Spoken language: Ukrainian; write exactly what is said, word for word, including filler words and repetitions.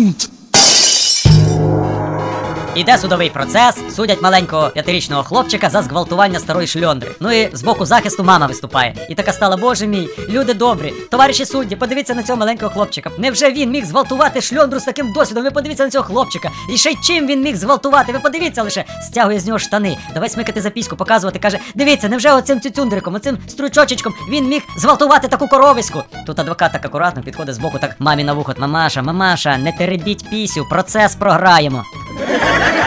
Іде судовий процес, судять маленького п'ятирічного хлопчика за зґвалтування старої шльондри. Ну і з боку захисту мама виступає. І така стала: боже мій, люди добрі, товариші судді, подивіться на цього маленького хлопчика. Невже він міг зґвалтувати шльондру з таким досвідом? Ви подивіться на цього хлопчика. І ще й чим він міг зґвалтувати? Ви подивіться лише. Стягує з нього штани. Давай смикати запіску, показувати. Каже: дивіться, невже оцим цюцюндриком, оцим стручочечком він міг зґвалтувати таку коровиську? Тут адвокат так акуратно підходить з боку, так мамі на вухо: мамаша, мамаша, не теребіть пісю, процес програємо.